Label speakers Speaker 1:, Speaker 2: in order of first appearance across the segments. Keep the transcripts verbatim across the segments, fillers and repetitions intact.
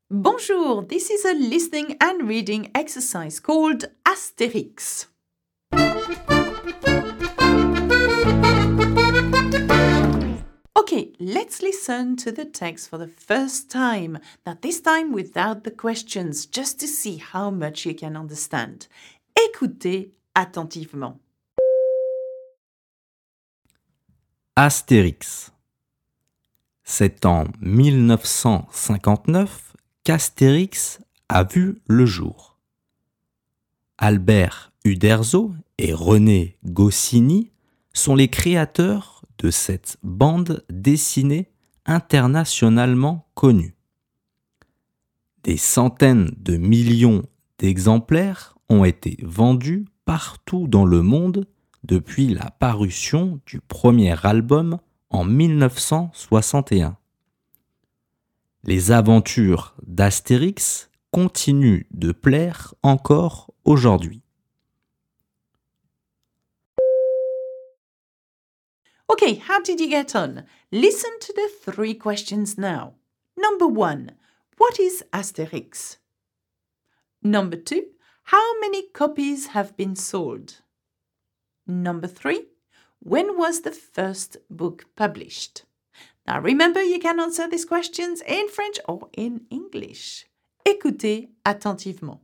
Speaker 1: Bonjour, this is a listening and reading exercise called Astérix. Okay, let's listen to the text for the first time. Now, this time without the questions, just to see how much you can understand. Écoutez attentivement.
Speaker 2: Astérix. C'est en mille neuf cent cinquante-neuf qu'Astérix a vu le jour. Albert Uderzo et René Goscinny sont les créateurs de cette bande dessinée internationalement connue. Des centaines de millions d'exemplaires ont été vendus partout dans le monde depuis la parution du premier album en mille neuf cent soixante et un. Les aventures d'Astérix continuent de plaire encore aujourd'hui.
Speaker 1: Okay, how did you get on? Listen to the three questions now. Number one, what is Astérix? Number two, how many copies have been sold? Number three, when was the first book published? Now remember, you can answer these questions in French or in English. Écoutez attentivement.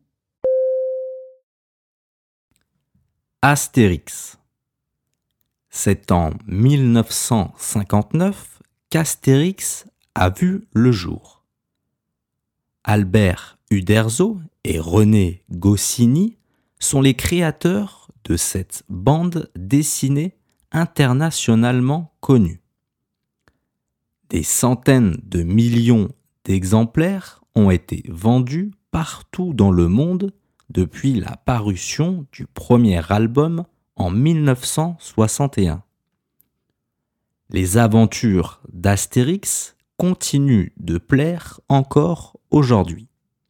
Speaker 2: Astérix. C'est en mille neuf cent cinquante-neuf qu'Astérix a vu le jour. Albert Uderzo et René Goscinny sont les créateurs de cette bande dessinée internationalement connue. Des centaines de millions d'exemplaires ont été vendus partout dans le monde depuis la parution du premier album en mille neuf cent soixante et un. Les aventures d'Astérix continuent de plaire encore aujourd'hui.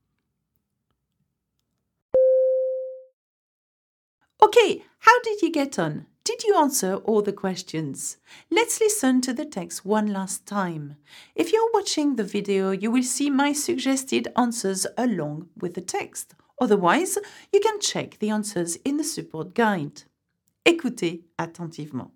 Speaker 1: Okay, how did you get on? Did you answer all the questions? Let's listen to the text one last time. If you're watching the video, you will see my suggested answers along with the text. Otherwise, you can check the answers in the support guide. Écoutez attentivement.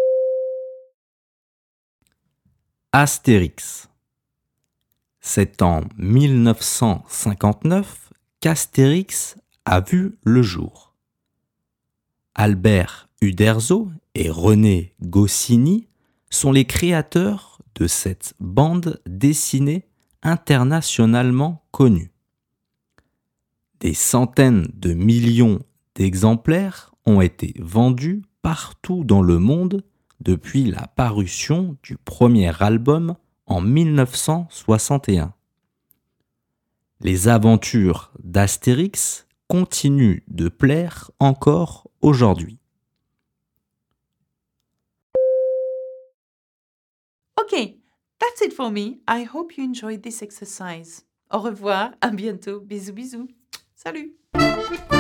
Speaker 2: Astérix. C'est en mille neuf cent cinquante-neuf qu'Astérix a vu le jour. Albert Uderzo et René Goscinny sont les créateurs de cette bande dessinée internationalement connue. Des centaines de millions d'exemplaires ont été vendus partout dans le monde depuis la parution du premier album en mille neuf cent soixante et un. Les aventures d'Astérix continuent de plaire encore aujourd'hui.
Speaker 1: Okay, that's it for me. I hope you enjoyed this exercise. Au revoir, à bientôt. Bisous, bisous. Salut!